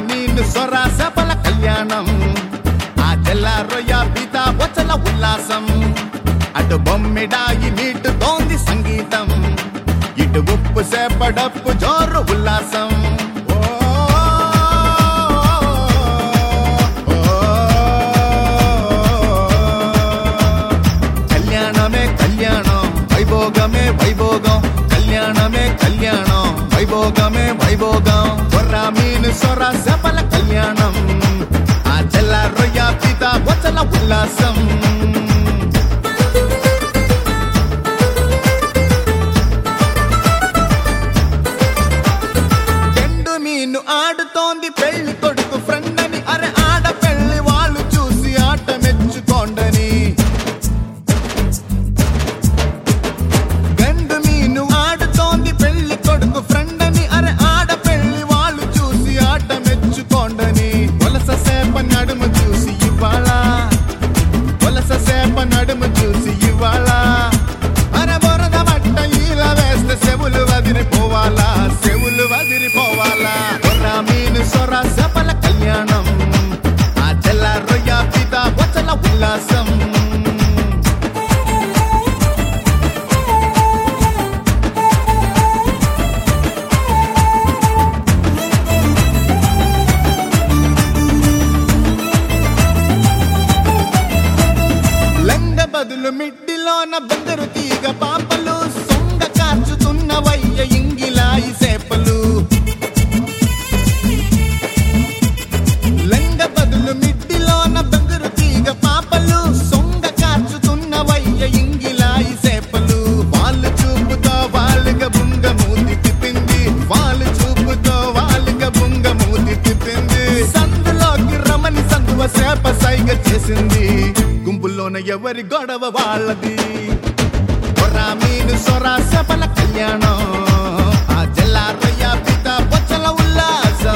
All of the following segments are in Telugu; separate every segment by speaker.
Speaker 1: మీను సొర సపల కళ్యాణం ఆ జల్ల రొయ్య పీత బొచ్చల ఉల్లాసం అటు బొమ్మిడాయి నీటుతోంది సంగీతం ఇటు ఉప్పు సేపడప్పు జోరు ఉల్లాసం కళ్యాణమే కళ్యాణం వైభోగమే వైభోగం కళ్యాణమే కళ్యాణం వైభోగమే వైభోగం కొర్ర మీను సొర సపల కళ్యాణం ఆ జల్ల రొయ్య పీత బొచ్చల ఉల్లాసం ఆడుతోంది పెళ్లి కొడుకు ఫ్రెండ్ అని అరే ఆడ పెళ్లి వాళ్ళు చూసి ఆట మెచ్చుకోండని గండు మీను ఆడుతోంది పెళ్లి కొడుకు ఫ్రెండ్ అని అరే ఆడ పెళ్లి వాళ్ళు చూసి ఆట మెచ్చుకోండని వలస సేప నడుము చూసి ఇవాళ వలస సేప నడుము చూసి ఇవాళ అరే బొరద బట్ట ఇలా వేస్తే చెవులు వదిలిపోవాలా చెవులు వదిలిపోవాలా మీను సొర సపల కళ్యాణం ఆ జల్ల రొయ్య పీత బొచ్చల ఉల్లాసం లంగ బదులు మిడ్డిలోన బందరు తీగ పాపలు సొంగ కార్చుతున్న వయ్య ఇంగిలాయి సేపలు మిడ్డిలోన బంగారు తీగ పాపలు సొంగ కార్చుతున్న వయ్య ఇంగిలాయి సేపలు వాళ్ళు చూపుతో వాళ్ళుగా బుంగ మూతి తిప్పింది వాళ్ళు చూపుతో వాళ్ళుగా బుంగ మూతి తిప్పింది సందులోకి రమని సందువ సేప సైగ చేసింది గుంపుల్లోన ఎవరి గొడవ వాళ్ళది కొర్ర మీను సొర సపల కళ్యాణం ఆ జల్ల రొయ్య పీత బొచ్చల ఉల్లాసం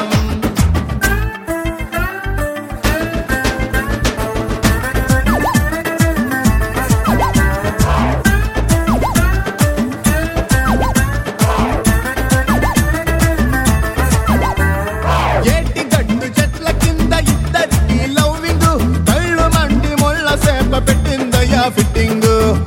Speaker 1: ఫిట్టింగ్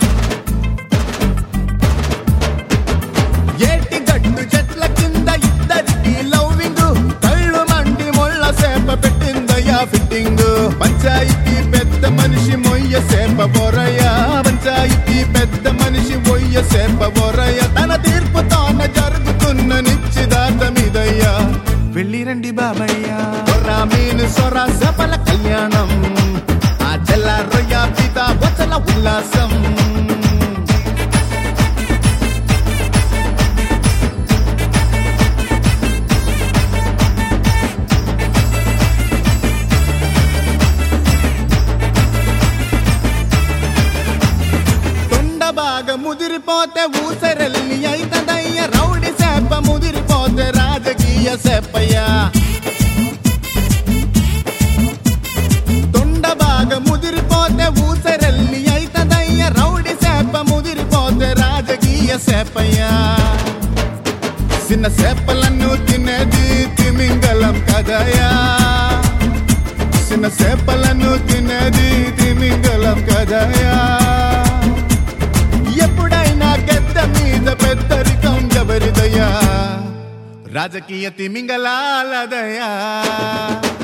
Speaker 1: ఏటి గట్టు చెట్ల కింద ఇద్దరికి లవ్వింగ్ కళ్ళు మండి మొళ్ళ సేప పెట్టిందయ్యా ఫిట్టింగ్ పంచాయితీ పెద్ద మనిషి మొయ్య సేప బొరయ్య పంచాయితీ పెద్ద మనిషి మొయ్య సేప బొరయ్య తన తీర్పుతోన జరుగుతున్న నిశ్చితార్థమిదయ్యా వెళ్ళి రండి బాబయ్య కొర్ర మీను సొర సపల కళ్యాణం ఆ జల్ల రొయ్య పీత బొచ్చల ఉల్లాసం తొండ బాగా ముదిరిపోతే ఊసరెల్లి అయితదయ్య రౌడి సేప ముదిరిపోతే రాజకీయ సేపయ్యా ముదిరిపోతే ఊసరెల్లి అయితదయ్య రౌడి సేప ముదిరిపోతే రాజకీయ సేపయ్యా చిన్న సేపలను తినేది తిమింగలం కదయా చిన్న సేపలను తినేది తిమింగలం కదయా ఎప్పుడైనా గద్ద మీద పెద్దరికం ఎవరిదయ్యా రాజకీయ తిమింగలాలదయా